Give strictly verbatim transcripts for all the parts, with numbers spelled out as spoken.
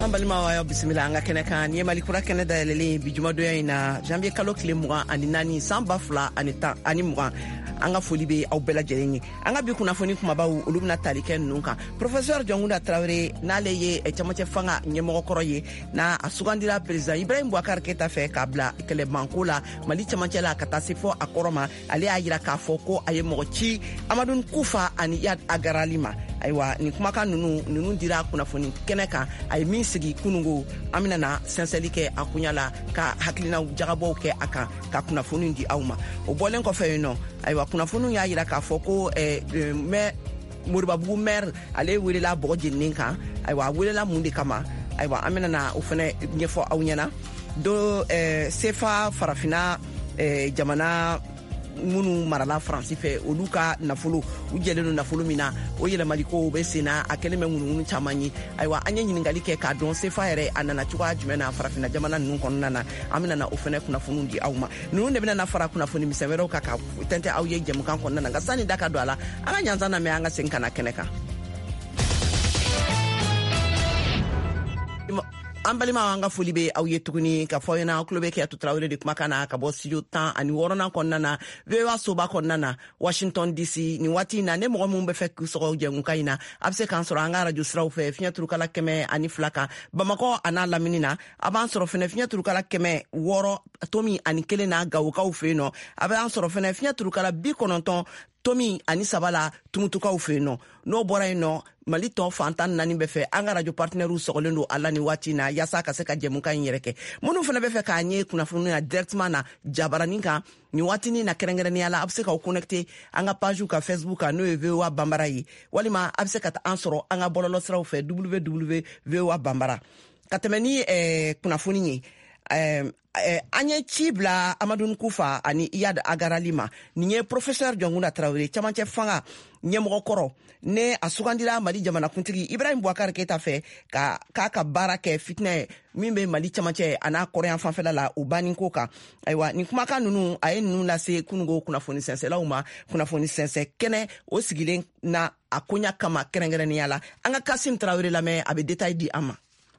Balima wa bisimila anga kene kan ye mali kura kene da lele bi juma do ina janvier kalo kile mugan ani nani samba fla ani ta ani mugan anga foli be aw bela jerengi anga bi kuna foni kuma bawu olubna talike nunka professeur Jongunda Traoré na leye e chamache fanga nyemo koroye na asugandira president Ibrahim Boubacar Keita fe kabla kele bankula mali chamache la katasifo akoroma ali ayira ka foko aye mochi amadun kufa ani yad agaralima aywa ni kuma kan nunu nunu dira kuna foni keneka ay min sigi kunungo amina na senselike akunyala ka haklina jagabo ke aka ka kuna foni ndi awma o bolen ko fe no aywa kuna foni ya yira ka foko eh, me murbabu mer ale wele la boje ninka aywa wele la mundi kama aywa amina na ufene nyefo awnyana do eh, sefa farafina eh, jamana munu marala France fe oluka nafulu ujelenu nafulu mina oyele maliko be sena akeleme munu chamanyi aywa anya nyingali ke ka don se faere anana chwa jumena farafina jamana nun konnana amina na ofene kuna funundi awma nunu de bina na fara kuna funi misewero kaka tente awye jemu kan konnana ngasani daka doala anga nyanza na me anga senkana keneka ambalima wanga foli be aw yetuguni ka foyena klobe ke Traoré de kumakana ka bo studio tan ani worona konnana vewa soba konnana Washington D C ni wati na ne mo mo be fek so jengu kaina abse kan soro anga radio sraw fe finya turu kala keme ani flaka Bamako ana laminina aban soro fene finya turu kala keme woro tomi ani kelena gawo ka fe no aban soro fene finya turu kala bi kononton Tomi ani sabala tumutuka ufeno no bora ino malito fantan nani befe anga radio partneru sogolendo alla ni wati na yasa ka seka jemuka nyereke munu fana befe ka anye kuna funu na directement na jabaraninka ni wati ni na kerengere ni ala abse ka connecter anga page ka Facebook no evewa bambara yi walima abse ka ansoro anga bololo sra ufe w w w dot bambara katemeni eh kuna funu ni eh Eh, anye chibla amadun kufa ani iyad agaralima niye professeur Jongunda Traoré chamanche fanga nye mokoro ne asugandira mali jamana kuntigi Ibrahim Boubacar Keita fe ka kaka barake fitne mimbe mali chamanche ana korean fanfela la ubani koka aywa ni kumaka nunu aye nunu la se kungo kuna foni sense la uma kuna foni sense kene osigile na akonya kama kerengere ni yala anga Kasim Traoré la me abe detail di ama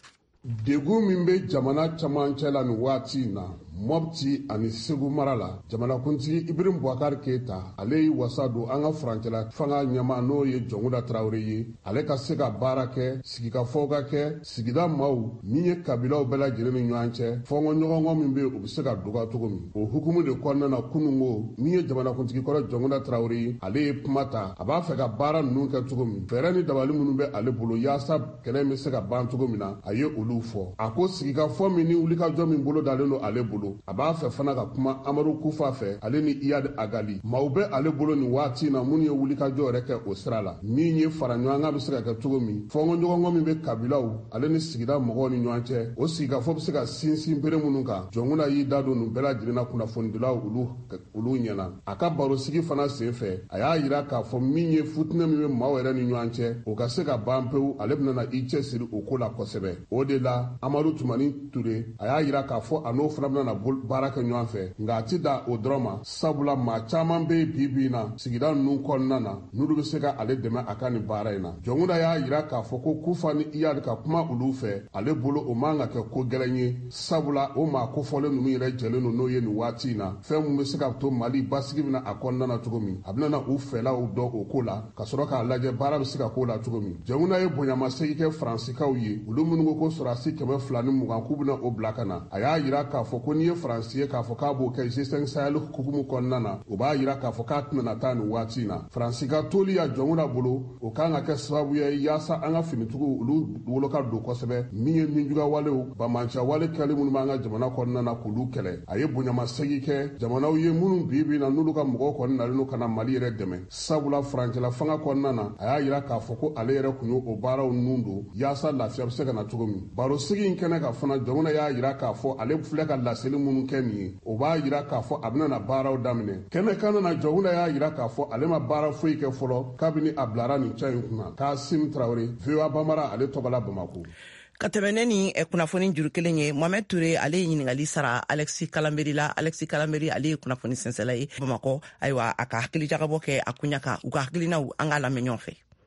degu min be jamana caman cɛla ni waati na Mopti ani Segu mara la jamana kuntigi Ibrahim Boubacar Keita ale yi wasa don an ka furancɛla fanga ɲɛma n'o ye Jongunda Traoré ye ale ka se ka baara kɛ sigikafɔw ka kɛ sigida maaw min ye kabilaw bɛɛ lajɛlen ni ɲɔgɔn cɛ fɔnkɔɲɔgɔnkɔ min be u be se ka dɔgɔya cogo min o hukumu de kɔnɔna na kunungo min ye jamana kuntigi kɔrɔ Jongunda Traoré ye ale ye kuma ta a b'a fɛ ka baara ninnu kɛ cogo min fɛɛrɛ ni dabali minnu bɛ ale bolo yaasa kɛlɛ bɛ se ka ban cogo min na a ye olu fɔ a ko sigikafɔ min ni wulikajɔ min bolo dalen don ale bolo a b'a fɛ fana ka kuma Amadu Kufa fɛ ale ni Iyad Agali maaw bɛ ale bolo ni waati na minnu ye wulikajɔ yɛrɛ kɛ o sira la min ye fara ɲɔgɔn kan bɛ se ka kɛ cogo min fɔnkɔɲɔgɔnkɔ min bɛ kabilaw ale ni sigida mɔgɔw ni ɲɔgɔn cɛ o sigikafɔ bɛ se ka sinsin bere minnu kan Jongunda y'i da don nin bɛɛ lajɛlen na kunnafonidilaw olu olu ɲɛna a ka barosigi fana sen fɛ a y'a yira k'a fɔ min ye futinɛ min bɛ maaw yɛrɛ ni ɲɔgɔn cɛ o ka se ka ban pewu ale bɛna na i cɛsiri o ko la kosɛbɛ o de la Amadu Tumani Ture a y'a yira k'a fɔ a n'o fana bɛna na baara kɛ ɲɔgɔn fɛ nka a ti da o dɔrɔn ma sabula maa caman bɛ bi bi na sigida ninnu kɔnɔna na n'olu bɛ se ka ale dɛmɛ a ka nin baara in na Jongunda y'a yira k'a fɔ ko Kufa ni Iyad ka kuma olu fɛ ale bolo o man ka kɛ ko gɛlɛn ye sabula o maa kofɔlen ninnu yɛrɛ jɛlen don n'o ye nin waati in na fɛn mun bɛ se ka to Mali basigi bɛna a kɔnɔna na cogo min a bɛna na u fɛlaw dɔn o ko la ka sɔrɔ k'a lajɛ baara bɛ se ka k'o la cogo min Jongunda ye bonyamasegi kɛ Faransikaw ye olu minnu ko ko sɔrɔdasi kɛmɛ fila ni mugan k'u bɛna o bila ka na a y'a yira k'a fɔ ko n'i ye Faransi ye k'a fɔ k'a b'o kɛ G cinq Sahel hukumu kɔnɔna na o b'a yira k'a fɔ k'a tɛna taa nin waati in na Faransi ka toli ya Jongunda bolo o kan ka kɛ sababu ye yaasa an ka finitigiw olu wolo ka don kosɛbɛ min ye ninjuga walew bamanciya wale kɛli minnu b'an ka jamana kɔnɔna na k'olu kɛlɛ a ye bonyamasegi kɛ jamanaw ye minnu bi bi na n'olu ka mɔgɔw kɔni nalen no ka na Mali yɛrɛ dɛmɛ sabula furancɛla fanga kɔnɔna na a y'a yira k'a fɔ ko ale yɛrɛ kun y'o baaraw nun don yaasa lafiya bɛ se ka na cogo min barosigi in kɛnɛ ka fana Jongunda y'a yira k'a fɔ ale filɛ ka laseli minnu kɛ nin ye o b'a yira k'a fɔ a bɛna na baaraw daminɛ kɛnɛ kan na Jongunda y'a yira k'a fɔ ale ma baara foyi kɛ fɔlɔ kabini a bilara nin ca in kunna Kasim Traoré V O A Bambara ale tɔgɔla Bamako ka tɛmɛne ni kunnafoni juru kelen ye Mohamed Touré ale ye ɲininkali sara Alexis Kalamberi la Alexis Kalamberi ale ye kunnafoni sɛnsɛla ye Bamako ayiwa a ka hakili jagabɔ kɛ a kunya kan u ka hakilinaw an ka lamɛn ɲɔgɔn fɛ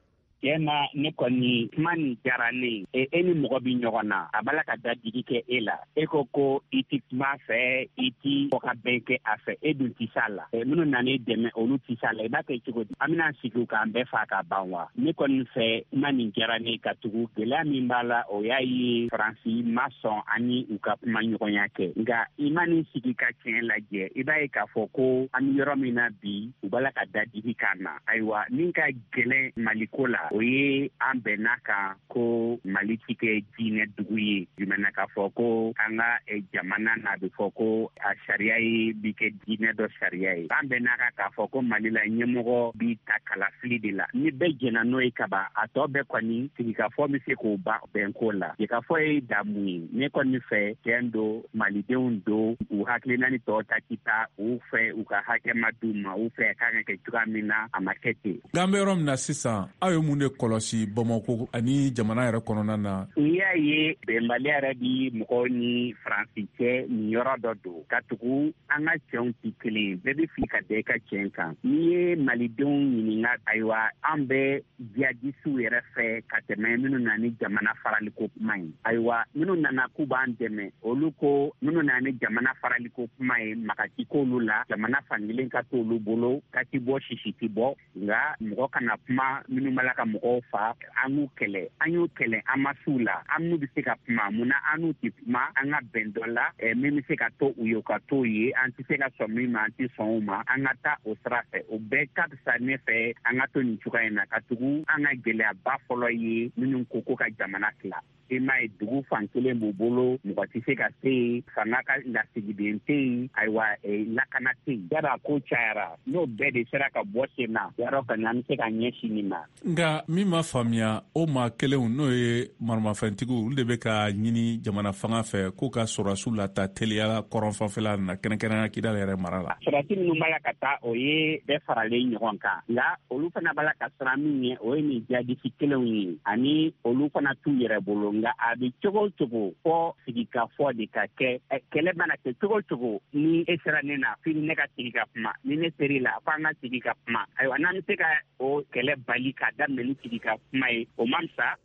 tiɲɛna ne kɔni kuma nin diyara ne ye. E ni mɔgɔ bi ɲɔgɔn na a b'a la ka dadigi kɛ e la. E ko ko i ti kuma fɛ, i ti fɔ ka bɛn kɛ a fɛ, e dun ti s'a la. Minnu nan'i dɛmɛ olu ti s'a la, i b'a kɛ cogo di? An bɛna sigi k'an bɛɛ fa ka ban wa? Ne kɔni fɛ kuma nin diyara ne ka tugu. Gɛlɛya min b'a la o y'a ye Faransi ma sɔn ani u ka kuma ɲɔgɔnya kɛ. Nka i ma nin sigi ka tiɲɛ lajɛ, i b'a ye k'a fɔ ko an bɛ yɔrɔ min na bi u b'a la ka dadigi k'an na. Ayiwa min ka gɛlɛn Maliko la o ye an bɛnna kan ko Mali ti kɛ diinɛ dugu ye. Jumɛnna k'a fɔ ko an ka jamana na bɛ fɔ ko a sariya ye bi kɛ diinɛ dɔ sariya ye. An bɛnna kan k'a fɔ ko Mali la ɲɛmɔgɔ bi ta kalafili de la. Ni bɛɛ jɛnna n'o ye kaban, a tɔ bɛɛ kɔni sigikafɔ bɛ se k'o ban bɛnko la. Sigikafɔ ye damu ye. Ne kɔni fɛ tiɲɛ don Malidenw don u hakilina ni tɔw ta ti taa u fɛ u ka hakɛ ma d'u ma, u fɛ a kan ka kɛ cogoya min na a ma kɛ ten. N'an bɛ yɔrɔ min na sisan aw ye mun de kɔlɔsi Bamako ani jamana yɛrɛ kɔnɔna na? N y'a ye bɛnbaliya yɛrɛ bi mɔgɔw ni Faransi cɛ nin yɔrɔ dɔ don. Ka tugu an ka cɛnw ti kelen, bɛɛ bɛ fili ka da i ka cɛn kan. N'i ye Malidenw ɲininka, ayiwa an bɛ jihadisiw yɛrɛ fɛ ka tɛmɛ minnu na ni jamana faraliko kuma ye. Ayiwa minnu nana k'u b'an dɛmɛ, olu ko minnu na ni jamana faraliko kuma ye makati k'olu la, jamana fankelen ka t'olu bolo, ka ti bɔ sisi ti bɔ. Nka mɔgɔ kana kuma minnu b'a la ka mɔgɔw fa, an y'u kɛlɛ. An y'u kɛlɛ an ma s'u la. An n'u bɛ se ka kuma, munna an n'u ti kuma, an ka bɛn dɔ la, min bɛ se ka to u ye, ka to ye, an ti se ka sɔn min ma, an ti sɔn u ma, an ka taa o sira fɛ. O bɛɛ ka fisa ne fɛ an ka to nin cogoya in na, ka tugu an ka gɛlɛyaba fɔlɔ ye minnu ko ko ka jamana tila. I m'a ye dugu fan kelen b'u bolo, mɔgɔ ti se ka se yen, fanga ka lasigiden tɛ yen, ayiwa lakana tɛ yen. Yara ko cayara, n'o bɛɛ de sera ka bɔ sen na, yɔrɔ kɔni an bɛ se ka ɲɛsin nin ma. Nka min ma faamuya o maa kelenw n'o ye maramafɛntigiw, olu de bɛ ka ɲini jamana fanga fɛ k'u ka sɔrɔdasiw lata teliya kɔrɔn fanfɛla na kɛrɛnkɛrɛnnenya Kidali yɛrɛ mara la. Sɔrɔdasi minnu b'a la ka taa o ye bɛɛ faralen ɲɔgɔn kan, nka olu fana b'a la ka siran min ye o ye nin jihadisi kelenw ye, ani olu fana t'u yɛrɛ bolo. Nka a bɛ cogo o cogo fɔ sigikafɔ de ka kɛ. Kɛlɛ mana kɛ cogo o cogo, ni e sera ne na f'i ne ka sigi ka kuma, ni ne ser'i la f'an ka sigi ka kuma. Ayiwa n'an bɛ se ka o kɛlɛ bali ka daminɛ ni sigi ka kuma ye, o man fisa.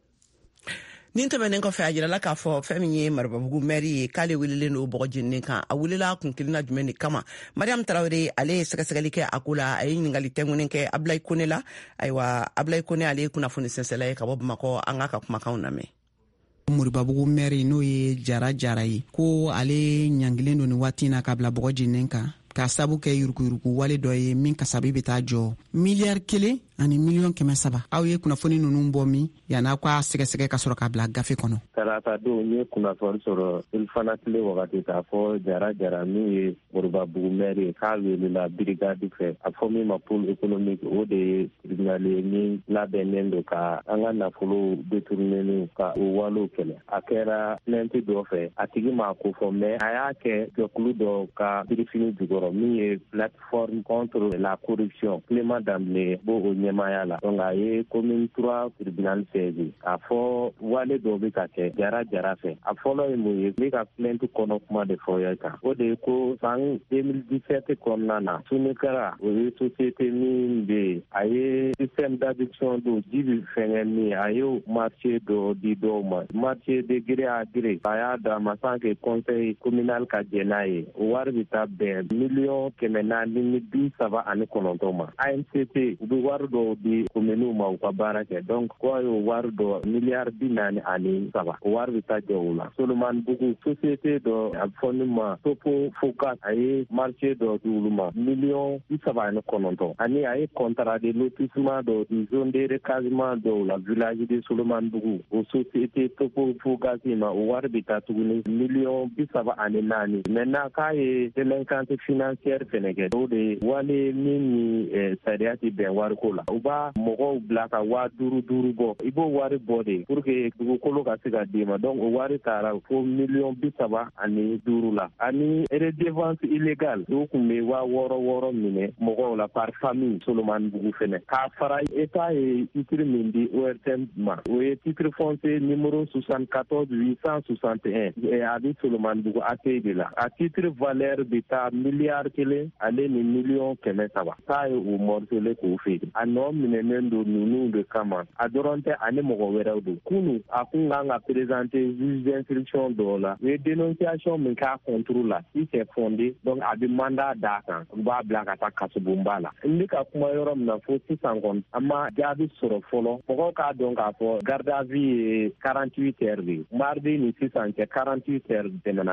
Nin tɛmɛnen kɔfɛ a jirala k'a fɔ fɛn min ye Maribabugu maire ye k'ale welelen don bɔgɔ jeninen kan. A welela kun kelenna jumɛn de kama? Mariam Tarawele ale ye sɛgɛsɛgɛli kɛ a ko la, a ye ɲininkali tɛŋunen kɛ Ablaye Kone la. Ayiwa Ablaye Kone ale ye kunnafoni sɛnsɛla ye ka bɔ Bamakɔ, an ka ka kumakanw lamɛn. Moribabugu maire n'o ye Jara Jara ye ko ale ɲangilen don ni waati na ka bila bɔgɔ jeninen kan ka sabu kɛ yurukuyuruku wale dɔ ye min kasabi bɛ taa jɔ miliyari kelen ani miliyɔn kɛmɛ saba. Aw ye kunnafoni ninnu bɔ min yan'a ka sɛgɛsɛgɛ ka sɔrɔ k'a bila gafe kɔnɔ? Tarata don n ye kunnafoni sɔrɔ Ilfana tile wagati k'a fɔ Jara Jara min ye Moribabugu maire ye k'a welela brigade fɛ a fɔ min ma pôle économique, o de ye tribunal ye min labɛnnen don ka an ka nafolo détourner ka o walew kɛlɛ. A kɛra plainte dɔ fɛ, a tigi m'a ko fɔ, mais a y'a kɛ jɛkulu dɔ ka birifini jukɔrɔ min ye plateforme contre la corruption. Clément Damblé bo o ɲɛmaya la. Donc a ye commune trois tribunal saisi k'a fɔ wale dɔ bɛ ka kɛ Jara Jara fɛ. A fɔlɔ ye mun ye, ne ka plainte kɔnɔ kuma de fɔ ye kan. O de ye ko san deux mille dix-sept kɔnɔna na Sunekara o ye société min bɛ yen, a ye système d'addiction do ji bi fɛngɛ min, a ye marché dɔ di dɔw ma. Marché de gré à gré a y'a d'a ma sans que conseil communal ka jɛ n'a ye. O wari bɛ taa bɛn miliyɔn kɛmɛ naani ni bi saba ani kɔnɔntɔn ma. A N C T u bɛ wari dɔw di kominiw ma u ka baara kɛ. Donc ko a y'o wari dɔ miliyari bi naani ani saba. O wari bɛ taa jɛ o la. Solomani Bugu société dɔ a fɔ ne ma Topo Fokat a ye marché dɔ di olu ma miliyɔn bi saba ani kɔnɔntɔn. Ani a ye contrat de lotissement dɔ di zone de recasement dɔw la village de Solomani Bugu. O société Topo Fokat ma o wari bɛ taa tuguni miliyɔn bi saba ani naani. Maintenant k'a ye délinquance financière fɛnɛ kɛ, o de wale min ni sariya ti bɛn wariko la. U b'a mɔgɔw bila ka waa duuru duuru bɔ. I b'o wari bɔ de pour que dugukolo ka se ka d'i ma. Donc o wari taara fo miliyɔn bi saba ani duuru la. Ani redevance illégale o kun bɛ waa wɔɔrɔ wɔɔrɔ minɛ mɔgɔw la par famille Solomani Bugu fɛnɛ. K'a fara État ye titre min di O R T M ma. O ye titre foncier numéro soixante-quatorze huit cent soixante et un. A bɛ Solomani Bugu A T de la. A titre valeur bɛ taa miliyari kelen ale ni miliyɔn kɛmɛ saba. K'a ye o morcelé k'o feere. A nɔ minɛnen don ninnu de kama a dɔrɔn tɛ ani mɔgɔ wɛrɛw don kunu a kun kan ka présenter juge d'instruction dɔw la u ye dénonciation min k'a contre la si c'est fondé donc a bɛ mandat d'a kan u b'a bila ka taa kasobonba la n bɛ ka kuma yɔrɔ min na fo sisan kɔni an ma jaabi sɔrɔ fɔlɔ mɔgɔw k'a dɔn k'a fɔ garde à vue ye quarante-huit heures de mardi ni sisan cɛ quarante-huit heures tɛmɛna.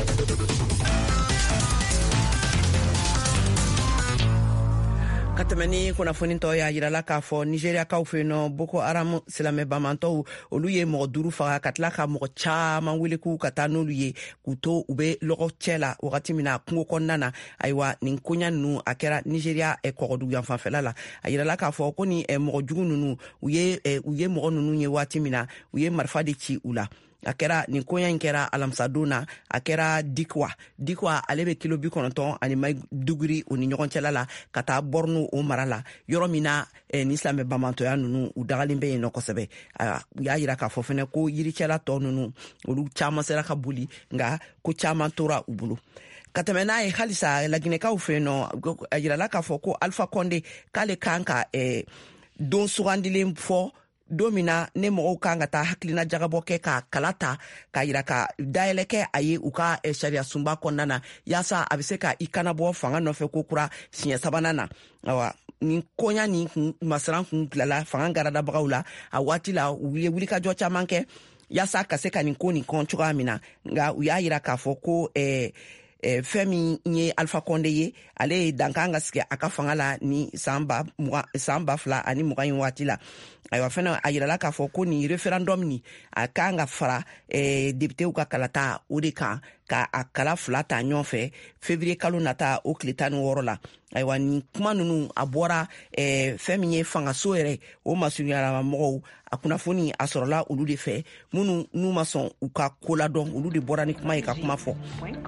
ka tɛmɛ ni kunnafoni tɔ y'a yirala k'a fɔ nigériyakaw fɛ yen nɔ boko haram silamɛ bamantɔw olu ye mɔgɔ duuru faga ka tila ka mɔgɔ caaman wele k'u ka taa n'olu ye k'u to u be lɔgɔ cɛ la wagati min na kungo kɔnɔna na ayiwa nin koɲa nunu a kɛra nigériya kɔgɔdugu yanfanfɛla la a yirala k'a fɔ ko ni mɔgɔ jugu nunu u ye u ye mɔgɔ nunu ye waati min na u ye marifa de ci u la a kɛra nin koɲa in kɛra alamisadon na a kɛra dikwa dikwa ale be kilo bi kɔnɔntɔn ani maiduguri o ni ɲɔgɔn cɛla la ka taa borno o mara la yɔrɔ min na eh, ni silamɛ bamantɔya nunu u dagalen bɛ yen nɔ kosɛbɛ u y'a yira k'a fɔ fɛnɛ ko yiricɛla tɔ nunu olu caaman sera ka boli nga ko caaman tora u bolo ka tɛmɛ n'a ye halisa laginɛkaw fɛ yen nɔ a yirala k'a fɔ ko alpha conde k'ale kan ka eh, don sugandilen fɔ don min na ne mɔgɔw kan ka taa hakilina jagabɔ kɛ ka kala ta k'a yira ka dayɛlɛ kɛ a ye u ka eh, sariya sunba kɔnɔna na yaasa a bɛ se ka i kana bɔ fanga nɔfɛ ko kura siɲɛ sabanan na awa nin koɲa nin kun masiran kun tilala fanga garadabagaw la a waati la u ye wulikajɔ caman kɛ yaasa ka se ka nin ko nin kɔn cogoya min na nka u y'a yira k'a fɔ ko eh, Eh, fɛn min ye alpha conde ye ale ye dankan ka sigi a ka fanga la ni san ba fila ani mugan in waati la ayiwa fɛnɛ a yirala k'a fɔ ko nin referendum ni a kan ka fara eh, députéw ka kalata o de kan ka a kala fila ta ɲɔgɔn fɛ février kalo nata o tile tan ni wɔɔrɔ la ayiwa nin kuma nunu a bɔra eh, fɛn min ye fangaso yɛrɛ o masurunyalama mɔgɔw a kunnafoni a sɔrɔla olu de fɛ minnu n'u ma sɔn u ka ko ladɔn olu de bɔra ni kuma ye ka kuma fɔ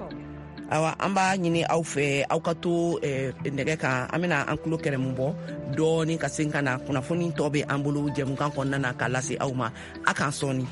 awa an b'a ɲini aw fɛ aw ka to eh, nɛgɛ kan an bena an kulo kɛrɛmu bɔ dɔɔni ka sen ka na kunnafoni tɔ be an bolo jɛmukan kɔnɔna na k'a lase aw ma a k'an sɔɔni.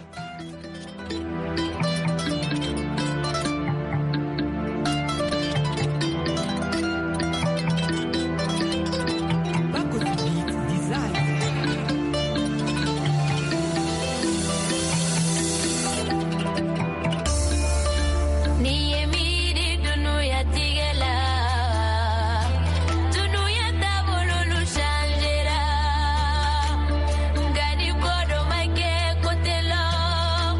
Gani bodo make kotelo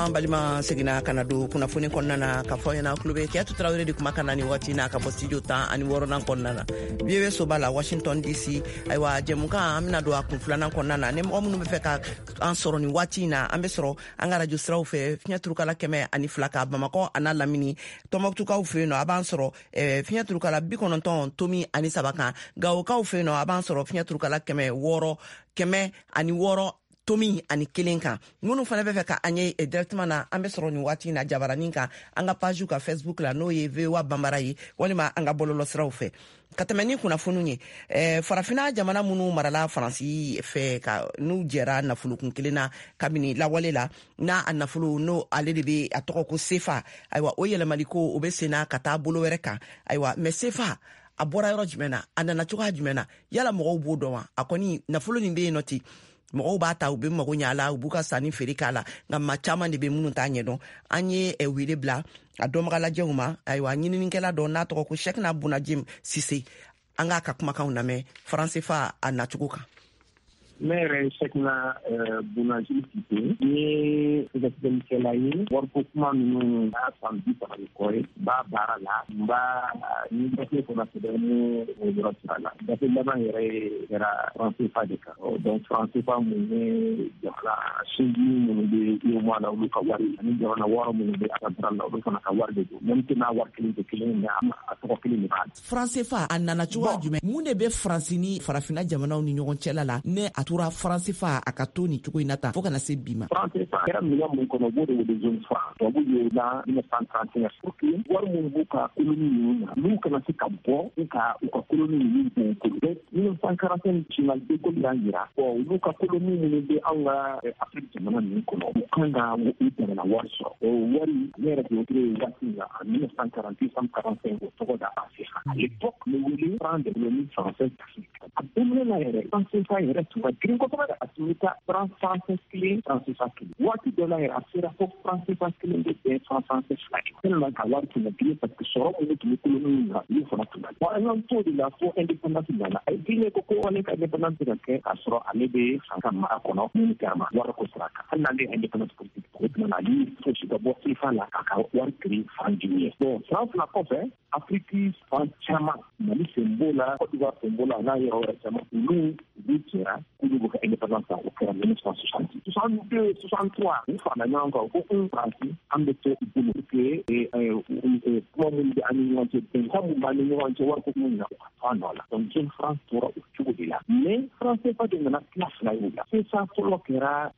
an balima segina kana do kunnafoni kɔnɔna na ka fɔ ɲɛna kulo bɛ Kiyatu Tarawele de kuma kana ni waati na ka bɔ studio tan ani wɔɔrɔnan kɔnɔna na V O A soba la Washington D C. Ayiwa jɛmukan an bɛna don a kun filanan kɔnɔna na ni mɔgɔ minnu bɛ fɛ ka an sɔrɔ ni waati na an bɛ sɔrɔ an ka radio siraw fɛ fiɲɛ turukala kɛmɛ ani fila ka Bamakɔ a n'a Lamini Tɔnbɔkutukaw fɛ yen nɔ a b'an sɔrɔ fiɲɛ turukala bi kɔnɔntɔn tomi ani saba kan Gawokaw fɛ yen nɔ a b'an sɔrɔ fiɲɛ turukala kɛmɛ wɔɔrɔ kɛmɛ ani wɔɔrɔ tomi ani kelen kan minnu fana bɛ fɛ ka an ye directement na an bɛ sɔrɔ ni waati na jabaranin kan an ka page ka Facebook la n'o ye V O A Banbara ye walima an ka bɔlɔlɔ siraw fɛ ka tɛmɛ ni kunnafoniw ye eh, farafina jamana minnu marala Faransi fɛ ka n'u jɛra nafolokun kelen na kabini lawale la n'a a nafolo n'o ale de bɛ a tɔgɔ ko sefa ayiwa o yɛlɛmali ko o bɛ senna ka taa bolo wɛrɛ kan ayiwa mais sefa a bɔra yɔrɔ jumɛn na a nana cogoya jumɛn na yala mɔgɔw b'o dɔn wa a kɔni nafolo nin bɛ yen nɔ ten mɔgɔw b'a ta u bɛ mago ɲa la u b'u ka sanni feere k'a la nka maa caman de bɛ minnu t'a ɲɛdɔn an ye wele bila a dɔnbagalajɛw ma ayiwa ɲininikɛla dɔ n'a tɔgɔ ko Shekina Bunajim Sise an k'a ka kumakanw lamɛn faransifa a nacogo kan. Ne yɛrɛ Shekina Bunajim Sise n ye sɛgɛsɛgɛlikɛla ye wariko kuma ninnu n'a san bi saba ni kɔ ye n b'a baara la n b'a ni gafe fana sɛbɛn ni o yɔrɔ sira la gafe laban yɛrɛ kɛra faransifa de kan donc faransifa mun ye jamana seegin minnu bɛ U E M O A la olu ka wari ani jamana wɔɔrɔ minnu bɛ Akadrali la olu fana ka wari de don même que n'a wari kelen tɛ kelen ye a tɔgɔ kelen de b'a la. faransifa a nana cogoya jumɛn mun de bɛ Faransi ni farafina jamanaw ni ɲɔgɔn cɛla la ne a tora faransifa a ka to ni cogo in na tan fo kana se bi ma. faransifa kɛra minɛn mun kɔnɔ o b'o de wele zone franc tubabu y'o la mille neuf cent trente et un pour que wari minnu b'u ka koloni ninnu na n'u kana se ka bɔ u ka u ka koloni ninnu b'u bolo donc mille neuf cent quarante et un général de Gaulle y'a jira bon olu ka koloni minnu bɛ anw ka Afrique jamana ninnu kɔnɔ u kan ka u dɛmɛna wari sɔrɔ o wari ne yɛrɛ de o waati la en mille neuf cent quarante et un cent quarante et cinq o tɔgɔ da A C F à l'époque le wele franc de l'économie française d'Afrique a daminɛ na yɛrɛ faransifa yɛrɛ tun ka girin kosɛbɛ a tun bɛ taa franc français kelen faransifa kelen waati dɔ la yɛrɛ a sera fo faransifa kelen de bɛn franc français fila ye tellement ka wari tun ka girin parce que sɔrɔ minnu tun bɛ koloni na olu fana tun ka bon an y'an t'o de la fo indépendance nana a ye girin ko ko ale ka indépendance ka kɛ k'a sɔrɔ ale bɛ fan ka mara kɔnɔ militaire ma wari ko sira kan hali n'ale ye indépendance politique o tuma na ale fosi ka bɔ sefa la k'a ka wari kiri fan jumɛn ye bon san fila kɔfɛ Afrique fan caman Mali sen b'o la Côte d'Ivoire sen b'o la n'a yɔrɔ wɛrɛ caman olu u jɛra k'olu bɛ ka indépendance ta o kɛra mille neuf cent soixante soixante-deux soixante-trois u farala ɲɔgɔn kan ko ko Faransi an bɛ to u bolo pour que kuma minnu bɛ an ni ɲɔgɔn cɛ bɛnkan minnu b'an ni ɲɔgɔn cɛ wariko minnu na u ka to a nɔ la donc zone France tora o cogo de la mais France CFA de nana tila fila ye o la CFA fɔlɔ kɛra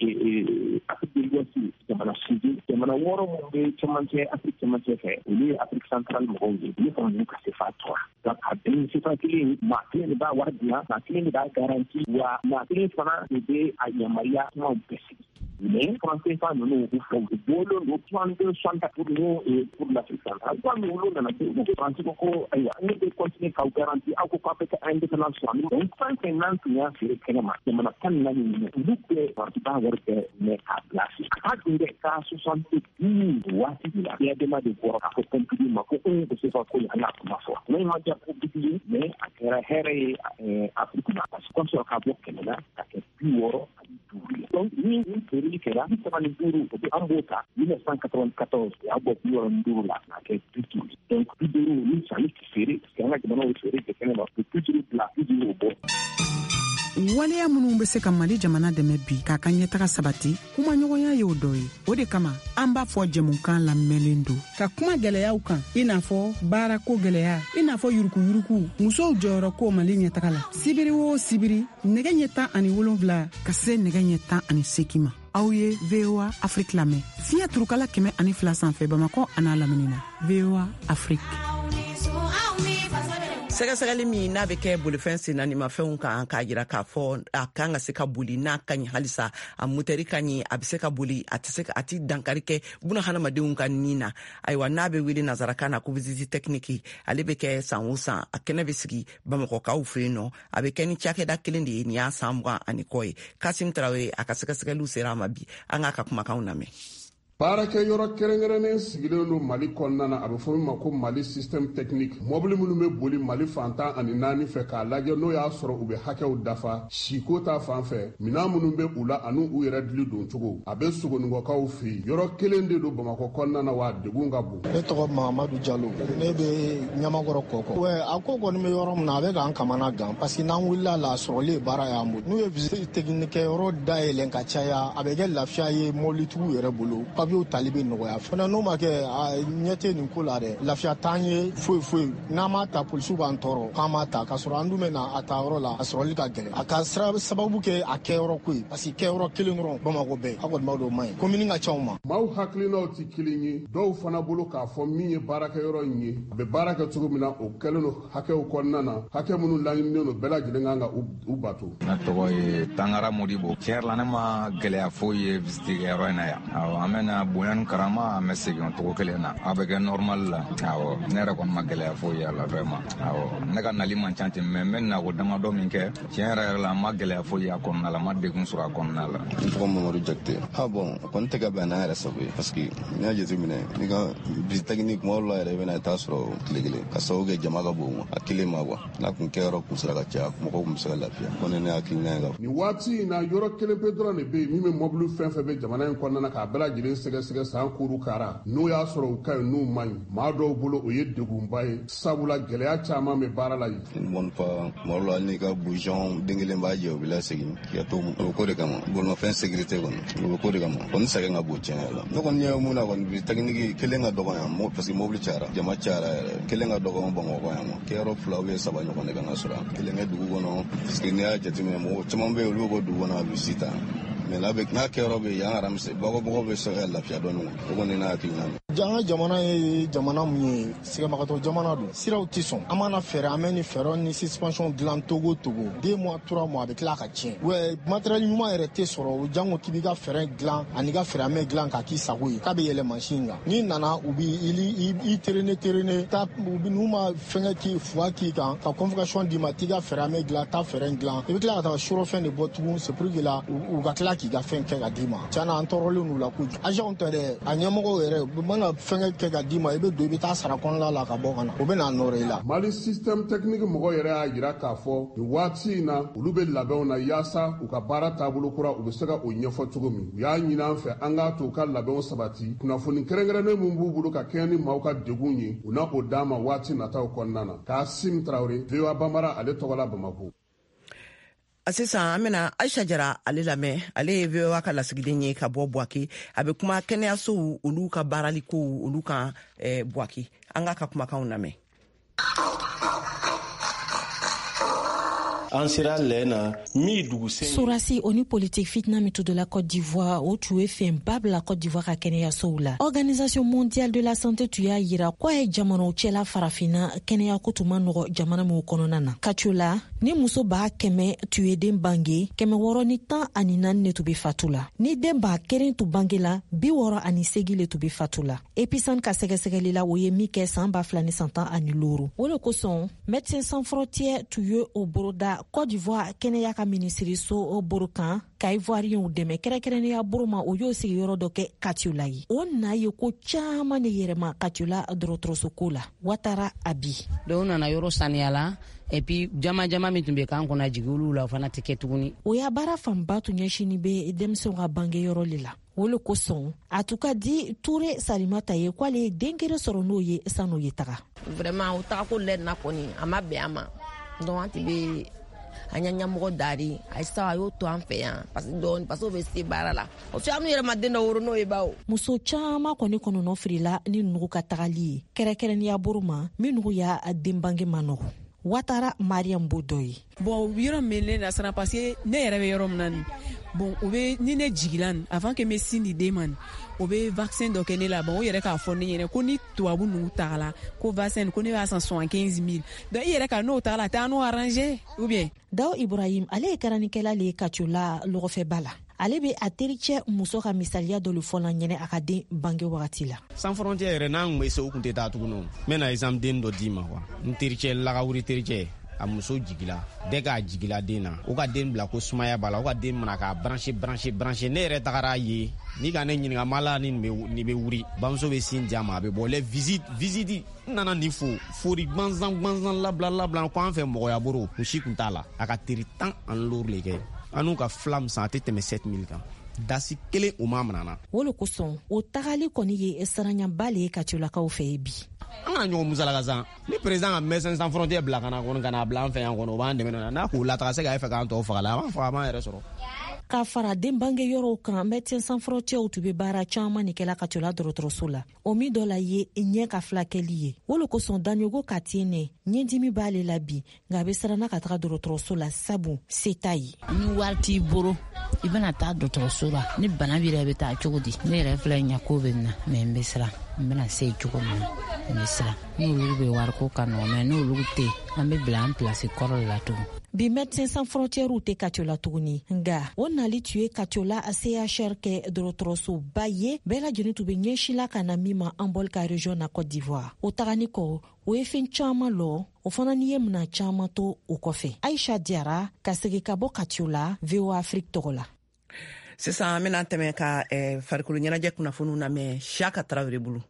Afrique de l'Ouest jamana seegin jamana wɔɔrɔ minnu bɛ cɛmancɛ Afrique cɛmancɛ fɛ olu ye Afrique centrale mɔgɔw ye olu fana n'u ka CFA tora donc a bɛn CFA kelen maa kelen de b'a wari dilan maa kelen de b'a garanti wa maa kelen fana de bɛ a yamaruya kumaw bɛɛ sigi mais français fa ninnu u fɔ u bolo don soixante-deux soixante-quatre pour nous et pour l'Afrique centrale donc olu nana se olu ko français ko ko ayiwa ne bɛ continuer k'aw garanti aw ko k'aw bɛ kɛ indépendance sɔrɔ donc fɛn fɛn n'an tun y'a feere kɛnɛma jamana tan ni naani ninnu olu bɛɛ français b'a wari bɛɛ mɛ k'a bila fi a ka dun dɛ k'a soixante-dix waati de la yadema de bɔra k'a fɔ Pompidou ma ko un ko sefa ko an y'a kuma fɔ ne ma diya Pompidou ye mais a kɛra hɛrɛ ye Afrique ma parce que comme sɔrɔ k'a bɔ kɛmɛ la ka kɛ bi wɔɔrɔ ani duuru donc ni ni feereli kɛra bi saba ni duuru o bɛ an b'o ta mille neuf cent quatre-vingt-quatorze o y'a bɔ bi wɔɔrɔ ni duuru la k'a kɛ bi duuru donc bi duuru ni sanni tɛ feere parce que an ka jamana ye feere kɛ kɛnɛ ma o bi duuru bila bi duuru o bɔ. waleya minnu bɛ se ka Mali jamana dɛmɛ bi k'a ka ɲɛtaga sabati kuma ɲɔgɔnya ye o dɔ ye o de kama an b'a fɔ jɛmukan lamɛnlen don ka kuma gɛlɛyaw kan i n'a fɔ baarako gɛlɛya i n'a fɔ yurukuyuruku musow jɔyɔrɔ ko Mali ɲɛtaga la sibiri o sibiri nɛgɛ ɲɛ tan ani wolonwula ka se nɛgɛ ɲɛ tan ani seegin ma aw ye V O A Afrique lamɛn fiɲɛ turukala kɛmɛ ani fila sanfɛ Bamakɔ a n'a lamini na V O A Afrique. sɛgɛsɛgɛli min n'a bɛ kɛ bolifɛn sennaanimafɛnw kan k'a jira k'a fɔ a kan ka se ka boli n'a ka ɲi halisa a motɛri ka ɲi a bɛ se ka boli a tɛ se a tɛ dankari kɛ buna hadamadenw ka nin na ayiwa n'a bɛ wele nazarakan na ko visite technique ale bɛ kɛ san o san a kɛnɛ bɛ sigi bamakɔkaw fɛ yen nɔ a bɛ kɛ ni cakɛda kelen de ye nin y'a san mugan ani kɔ ye Kasim Tarawele a ka sɛgɛsɛgɛliw sera a ma bi an k'a ka kumakanw lamɛn. baarakɛ yɔrɔ kɛrɛnkɛrɛnnen sigilen don Mali kɔnɔna na a bɛ fɔ min ma ko Mali système technique. Mobili minnu bɛ boli Mali fantan ani naani fɛ k'a lajɛ n'o y'a sɔrɔ u bɛ hakɛw dafa siko ta fan fɛ minɛn minnu bɛ u la ani u yɛrɛ dili don cogo a bɛ sogonikɔkaw fɛ yen yɔrɔ kelen de don Bamakɔ kɔnɔna na wa degun ka bon. Ne tɔgɔ Mahamadu Jalo ne bɛ Ɲamakɔrɔ kɔkɔ. Ouais a ko kɔni bɛ yɔrɔ min na a bɛ k'an kamana gan parce que n'an wulila la sɔrɔli baara y'an bolo. N'u ye visite technique yɔrɔ dayɛlɛn ka caya a bɛ kɛ lafiya ye mobilitigiw yɛrɛ bolo papiyew tali bɛ nɔgɔya. Fana n'o ma kɛ ɲɛ tɛ nin ko la dɛ lafiya t'an ye foyi foyi n'an m'a ta polisiw b'an tɔɔrɔ k'an m'a ta k'a sɔrɔ an dun bɛ na a ta yɔrɔ la a sɔrɔli ka gɛlɛn a ka sababu kɛ a kɛyɔrɔ ko ye parce que kɛyɔrɔ kelen dɔrɔn Bamakɔ bɛɛ a kɔni b'a dɔn o man ɲi commune ka ca u ma. Maaw hakilinaw tɛ kelen ye dɔw fana bolo k'a fɔ min ye baarakɛyɔrɔ in ye a bɛ baara kɛ cogo min na o kɛlen don hakɛw kɔnɔna na hakɛ minnu laɲininen don bɛɛ lajɛlen kan ka u bato. Ne tɔgɔ ye Tangara Modibo. Tiɲɛ la ne ma gɛlɛya foyi ye visite kɛyɔrɔ in na yan. Awɔ an bɛ na bonya ni karama an bɛ segin cogo kelen na a bɛ kɛ normal la. Awɔ ne yɛrɛ kɔni ma gɛlɛya foyi ye a la vraiment. Awɔ ne ka nali man ca ten mais n bɛ na ko damadɔ min kɛ tiɲɛ yɛrɛ yɛrɛ la n ma gɛlɛya foyi ye a kɔnɔna la n ma degun sɔrɔ a kɔnɔna la. N tɔgɔ Mamadu Jakite. Ah bon a kɔni tɛ ka bɛn n'an yɛrɛ sago ye parce que n'i y'a jateminɛ n'i ka visite technique kuma dɔw la yɛrɛ i bɛna taa sɔrɔ tile kelen ka sababu kɛ jama ka bon a kelen ma quoi n'a kun kɛyɔrɔ kun sera ka caya mɔgɔw kun bɛ se ka lafiya kɔni ne hakilina ye. Nin waati in na yɔrɔ kelen pe dɔrɔn de bɛ yen min bɛ mobili fɛn fɛn bɛ jamana in kɔnɔna na k'a bɛɛ lajɛlen sɛgɛsɛgɛ san kuru kara n'o y'a sɔrɔ u ka ɲi n'u man ɲi maa dɔw bolo o ye degunba ye sabula gɛlɛya caman bɛ baara la yen. Une bonne fois mɔgɔ la n'i ka bouchon den kelen b'a jɛ u bɛ lasegin k'i ka to o bɛ ko de kama bolimafɛn sécurité kɔni o bɛ ko de kama kɔni sɛgɛn ka bon tiɲɛ la. Ne kɔni ɲɛ mun na kɔni visite technique kelen ka dɔgɔ yan parce que mobili cayara jama cayara yɛrɛ kelen ka dɔgɔ Bamakɔ yan ma kɛyɔrɔ fila ou bien saba ɲɔgɔn de kan ka sɔrɔ kelen kɛ dugu kɔnɔ parce que n'i y'a jateminɛ mɔgɔ caman bɛ yen olu bɛ bɔ dugu kɔnɔ a bɛ visite ta mais n'a bɛ n'a kɛyɔrɔ bɛ yen yan aramisi bagɔbagaw bɛ se ka lafiya dɔɔnin o kɔni n'a hakilina ye. An ka jamana ye jamana mun ye sɛgɛnbagatɔ jamana don siraw tɛ sɔn an mana fɛɛrɛ an bɛ ni fɛɛrɛ ni suspension dilan togo togo deux mois trois mois a bɛ tila ka tiɲɛ ouais matériel ɲuman yɛrɛ tɛ sɔrɔ o jango k'i b'i ka fɛɛrɛ dilan ani ka fɛɛrɛ mɛ dilan k'a k'i sago ye k'a bɛ yɛlɛ mansin kan n'i nana u b'i i terene terene ta u bɛ n'u ma fɛngɛ k'i fuwa k'i kan ka convocation d'i ma t'i ka fɛɛrɛ mɛ dilan ta fɛɛrɛ dilan i bɛ tila ka taa surɔfɛn de bɔ tugun c'est pour que la u ka tila k'i ka fɛn kɛ ka d'i ma tiɲɛna an tɔɔrɔlen n'u la kojugu agent tɛ dɛ a ɲɛmɔgɔ yɛrɛ u mana fɛngɛ kɛ ka d'i ma i bɛ don i bɛ taa sara kɔnɔna la ka bɔ ka na o bɛ n'a nɔrɔ i la. Mali système technique mɔgɔ yɛrɛ y'a jira k'a fɔ nin waati in na olu bɛ labɛnw na yaasa u ka baara taabolo kura u bɛ se ka o ɲɛfɔ cogo min u y'a ɲini an fɛ an k'a to u ka labɛnw sabati kunnafoni kɛrɛnkɛrɛnnen min b'u bolo ka kɛɲɛ ni maaw ka degun ye u na o d'a ma waati nataw kɔnɔna na Kasim Traoré V O A Banbara ale tɔgɔ la Bamako. Sisan an bɛna Aisha Jara ale lamɛn ale ye V O A ka lasigiden ye ka bɔ Buwake a bɛ kuma kɛnɛyasow olu ka baaraliko olu kan Buwake an ka ka kumakanw lamɛn. Sorasi oni politique fitna mitu de la Côte d'Ivoire o tu e fen bab la Côte d'Ivoire ka kɛnɛya sow la. Organisation mondiale de la santé tu y'a yira ko ye jamanaw cɛla farafina kɛnɛya ko tuma nɔgɔ jamana mu kɔnɔna na. Kacula ni muso b'a kɛmɛ tu ye den bange kɛmɛ wɔɔrɔ ni tan ani naani ne tu be fatu la. Ni den b'a kelen tu bange la bi wɔɔrɔ ani segi le tu be fatu la. Episan ka sɛgɛsɛgɛli la o ye min kɛ san ba fila ni san tan ani looro. O le kosɔn Médecins Sans Frontières tu ye o boroda Côte d'Ivoire kɛnɛya ka minisiri so o boro kan ka ivoiriens dɛmɛ kɛrɛkɛrɛnnenya boro ma o y'o sigiyɔrɔ dɔ kɛ Katiula ye. O na ye ko caman de yɛrɛma Katiula dɔgɔtɔrɔsoko la. Watara Abi. Donc nana yɔrɔ saniya la et puis jama jama min tun bɛ k'an kɔnɔ jigi olu la o fana tɛ kɛ tuguni. O y'a baara fanba tun ɲɛsini bɛ denmisɛnw ka bangeyɔrɔ le la. O le kosɔn a tun ka di Ture Salimata ye k'ale ye den kelen sɔrɔ n'o ye san'o ye taga. Vraiment o taga ko lɛd na kɔni a ma bɛn a ma donc an tɛ bɛ an y'a ɲɛmɔgɔ dari a sa a y'o to an fɛ yan parce que dɔɔni parce que o bɛ se baara la o cɛ an yɛrɛ ma den dɔ woro n'o ye bawo. Muso caman kɔni kɔnɔnɔ firila ni nugu ka tagali ye kɛrɛkɛrɛnnenya boro ma min nugu y'a den bange ma nɔgɔ. Watara Mariam Bodoy. Bon yɔrɔ min ne nasara parce que ne yɛrɛ bɛ yɔrɔ min na ni bon o bɛ ni ne jigila ni avant que me sin di den ma ni o bɛ vaccin dɔ kɛ ne la bon o yɛrɛ k'a fɔ ne ɲɛna ko ni tubabu ninnu tagala ko vaccin ko ne b'a san soixante-quinze mille donc i yɛrɛ ka n'o tagala tɛ an n'o arranger ou bien. Daw Ibrahim ale ye karanikɛla le Kacula lɔgɔfɛba la. Ale be a tericɛ muso ka misaliya dɔ le fɔ la ɲɛnɛ a ka den bange wagati la. Sans Frontières yɛrɛ n'an kun bɛ se o kun tɛ taa tugun n bɛna exemple den dɔ d'i ma quoi n tericɛ lagawuri tericɛ a muso jigila bɛɛ k'a jigila den na o ka den bila ko sumaya b'a la o ka den mana k'a branché branché branché ne yɛrɛ tagara ye ni ka ne ɲininka mala ni nin bɛ wuri bamuso bɛ sin di a ma a bɛ bɔ les visites visite nana nin fo fori gbanzan gbanzan labila labila ko an fɛ mɔgɔya boro o si kun t'a la a ka teri tan ani lori le kɛ an n'u ka fila min san a tɛ tɛmɛ sept mille kan dasi kelen o ma minana wolo kosɔn o tagali kɔni ye saranyaba le ye kacolakaw fɛ bi an ka ɲɔgɔn musalaka san ni président ka Médecins Sans Frontières bila kana kɔni kana bila an fɛ yan kɔnɔ o b'an dɛmɛ n'a k'o lataga se k'a fɛ k'an tɔw faga la a b'an faga a b'an yɛrɛ sɔrɔ k'a fara den bange yɔrɔw kan Médecins Sans Frontières tun bɛ baara caman ni kɛla kacola dɔgɔtɔrɔso la o min dɔ la ye ɲɛ ka filakɛli ye wolo kosɔn Danyogo Katiene ɲɛdimi b'ale la bi nka a bɛ siranna ka taga dɔgɔtɔrɔso la sabu se t'a ye ni wari t'i bolo i bɛna taa dɔgɔtɔrɔso la ni bana b'i la i bɛ taa cogo di ne yɛrɛ filɛ ɲɛ ko bɛ na mɛ n bɛ siran n bɛna se cogo min na n bɛ siran n'olu bɛ wari ko ka nɔgɔ mɛ n'olu tɛ an bɛ bila an pilasi kɔrɔ la tugun bi Médecins Sans Frontières tɛ kacola tuguni nga o nali tun ye kacola a C H R kɛ dɔgɔtɔrɔsoba ye bɛɛ lajɛlen tun bɛ ɲɛsila ka na min ma an bɔli ka région na Côte d'Ivoire o tagani kɔ o ye fɛn caman lɔ o fana ni ye mina caman to o kɔfɛ Aisha Diarra ka segin ka bɔ kacola V O A Afrique tɔgɔ la sisan an bɛna tɛmɛ ka eh, farikolo ɲɛnajɛ kunnafoniw na mɛ Chaka Tarawele bolo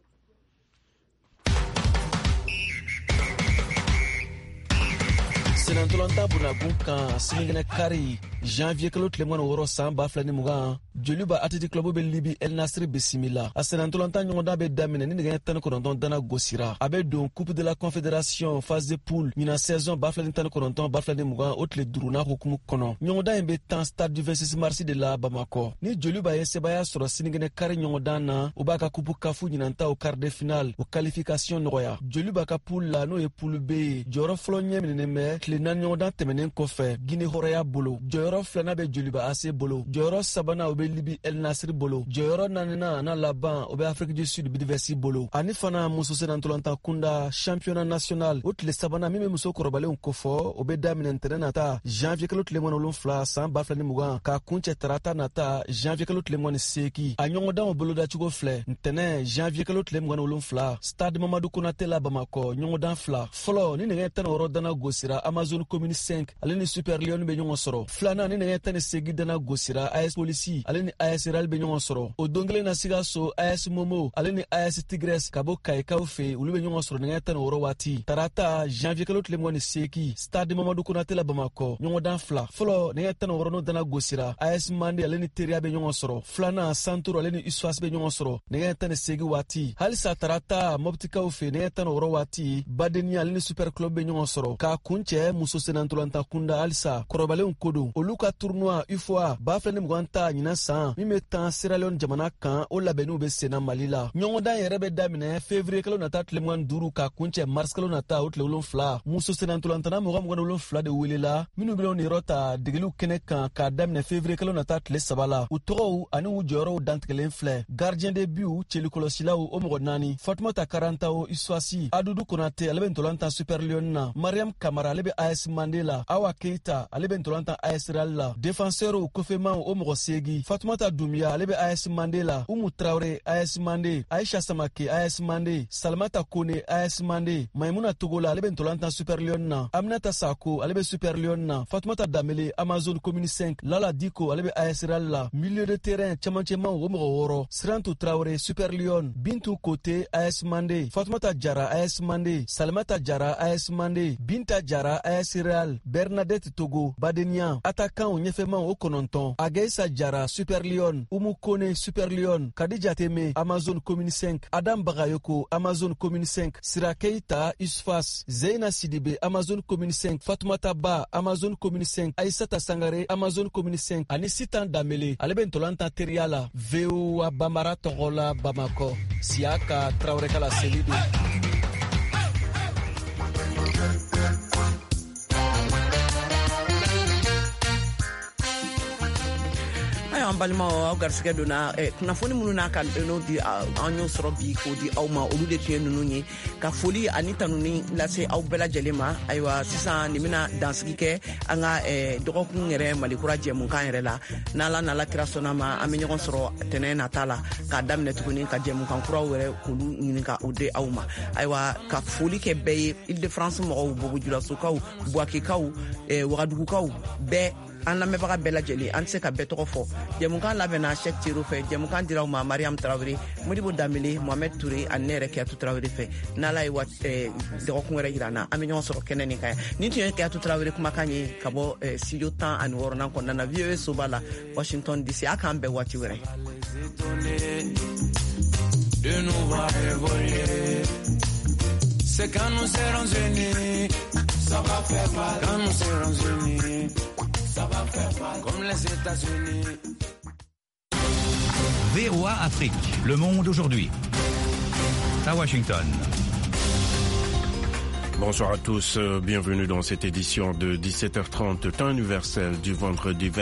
senantolanta bunabun kan sinikɛnɛ kari janvier kalo tile mɔni wɔɔrɔ san ba fila ni mugan joliba athletic club bɛ libi El Nasri bisimila a senantolanta ɲɔgɔndan bɛ daminɛ ni nɛgɛ tan ni kɔnɔntɔn dana gosira a bɛ don coupe de la confédération phase de poule ɲinan saison ba fila ni tan ni kɔnɔntɔn ba fila ni mugan o tile duurunan hukumu kɔnɔ ɲɔgɔndan in bɛ tan stade du vingt-six mars de la Bamakɔ ni joliba ye sebaya sɔrɔ sinikɛnɛ kari ɲɔgɔndan na o b'a ka coupe kafu ɲinanta o quart de finale o qualification nɔgɔya joliba ka poule la n'o ye poule B ye jɔyɔrɔ fɔlɔ ɲɛ minɛnen bɛ tile naani ɲɔgɔndan tɛmɛnen kɔfɛ Guinée hɔrɔnya bolo jɔyɔrɔ filanan bɛ joliba A C bolo jɔyɔrɔ sabanan o bɛ libi El Nasri bolo jɔyɔrɔ naaninan n'a laban o bɛ Afrique du Sud Bidivesi bolo ani fana muso senantolanta kunda championnat national o tile sabanan min bɛ muso kɔrɔbalenw kofɔ o bɛ daminɛ ntɛnɛn nata janvier kalo tile mɔni wolonfila san ba fila ni mugan k'a kuncɛ tarata nata janvier kalo tile mɔni seegin a ɲɔgɔndanw bolodacogo filɛ ntɛnɛn janvier kalo tile mɔni wolonfila stade Mamadou Konaté la Bamakɔ ɲɔgɔndan fila fɔlɔ ni nɛgɛ tan ni wɔɔrɔ dana gosira Amazon commune cinq ale ni Super Lion bɛ ɲɔgɔn sɔrɔ filanan ni nɛgɛ tan ni seegin dana gosira A S Polisi ale ni A S Real bɛ ɲɔgɔn sɔrɔ o don kelen na Sikaso A S Momo ale ni A S Tigres ka bɔ Kayikaw fɛ olu bɛ ɲɔgɔn sɔrɔ nɛgɛ tan ni wɔɔrɔ waati tarata janvier kalo tile mɔni seegin stade Mamadou Konaté la Bamakɔ ɲɔgɔndan fila fɔlɔ nɛgɛ tan ni wɔɔrɔ n'o dana gosira A S Mande ale ni Teriya bɛ ɲɔgɔn sɔrɔ filanan Santoro ale ni Iswas bɛ ɲɔgɔn sɔrɔ nɛgɛ tan ni seegin waati halisa tarata Moptikaw fɛ nɛgɛ tan ni wɔɔrɔ waati Badeni ale ni Super Club bɛ ɲɔgɔn sɔrɔ k'a kuncɛ muso senantolanta kunda halisa kɔrɔbalenw ko don olu ka tournoi U F O A ba fila ni mugan ta ɲinan san min bɛ tan Sierra Leone jamana kan o labɛnniw bɛ senna Mali la ɲɔgɔndan yɛrɛ bɛ daminɛ février kalo nata tile mugan duuru ka kuncɛ mars kalo nata o tile wolonfila muso senantolantana mugan mugan wolonfila de welela minnu bɛ ni yɔrɔ ta degeliw kɛnɛ kan k'a daminɛ février kalo nata tile saba la u tɔgɔw ani u jɔyɔrɔw dantigɛlen filɛ gardien de but cɛlikɔlɔsilaw o mɔgɔ naani Fatumata Karantaw Iswasi Adudu Konate ale bɛ ntolantan Super Lion na Mariam Kamara ale bɛ A S Mandela Awa Keita ale bɛ ntolantan A S Real la défenseur Kofeman o mɔgɔ seegi Fatumata Dumbuya ale bɛ A S Mandela Umu Traoré A S Mande Aisha Samake A S Mande Salamata Kone A S Mande Maimuna Togola ale bɛ ntolantan Super Lion na Aminata Sako ale bɛ Super Lion na Fatumata Damele Amazon commune cinq Lala Diko ale bɛ A S Real la milieu de terrain cɛmancɛman o mɔgɔ wɔɔrɔ Sirantu Traoré Super Lion Bintu Kote A S Mande Fatumata Jara A S Mande Salamata Jara A S Mande Binta Jara A S Real Bernadette Togo Badenia attaquant ɲɛfɛman o kɔnɔntɔn Ageisa Jara Super Lion Umu Kone Super Lion Kadija Teme Amazon commune cinq Adam Bagayoko Amazon commune cinq Sira Keita Isfas Zeina Sidibe Amazon commune cinq Fatoumata Ba Amazon commune cinq Aïssata Sangare Amazon commune cinq ani Sitan Damele ale bɛ ntolantan teriya la V O A Bamara tɔgɔ la Bamakɔ Siaka Traoré kala Selido. y'an balimaw aw garisɛgɛ donna eh, kunnafoni minnu n'a ka n'o di uh, an y'o sɔrɔ bi k'o di aw ma olu de tun ye ninnu ye ka foli ani tanuni lase aw bɛɛ lajɛlen ma ayiwa sisan nin bɛna dansigi kɛ an ka eh, dɔgɔkun yɛrɛ malikura jɛmukan yɛrɛ la n'ala n'ala kira sɔnna ma an bɛ ɲɔgɔn sɔrɔ tɛnɛ nata la k'a daminɛ tuguni ka jɛmukan kuraw yɛrɛ k'olu ɲininka o de aw ma ayiwa ka foli kɛ bɛɛ ye Ile-de-France mɔgɔw bobojulasokaw buwakekaw eh, wagadugukaw bɛɛ an lamɛnbaga bɛɛ lajɛlen an tɛ se ka bɛɛ tɔgɔ fɔ jɛmukan labɛnna Cheick Thierno fɛ jɛmukan diraw ma Mariam Tarawele Modibo Dambele Mohamed Touré ani ne yɛrɛ Kiyatu Tarawele fɛ n'ala ye dɔgɔkun wɛrɛ jira an na an bɛ ɲɔgɔn sɔrɔ kɛnɛ nin kan nin tun ye Kiyatu Tarawele kumakan ye ka bɔ studio tan ani wɔɔrɔnan kɔnɔna na V O A soba la Washington D C a k'an bɛɛ waati wɛrɛ. De nous voir évoluer, c'est quand nous serons unis, ça va faire mal. Quand nous serons unis, ça va faire mal. Comme les États-Unis. V O A Afrique, le monde aujourd'hui. À Washington. Bonsoir à tous, bienvenue dans cette édition de dix-sept heures trente, temps universel du vendredi vingt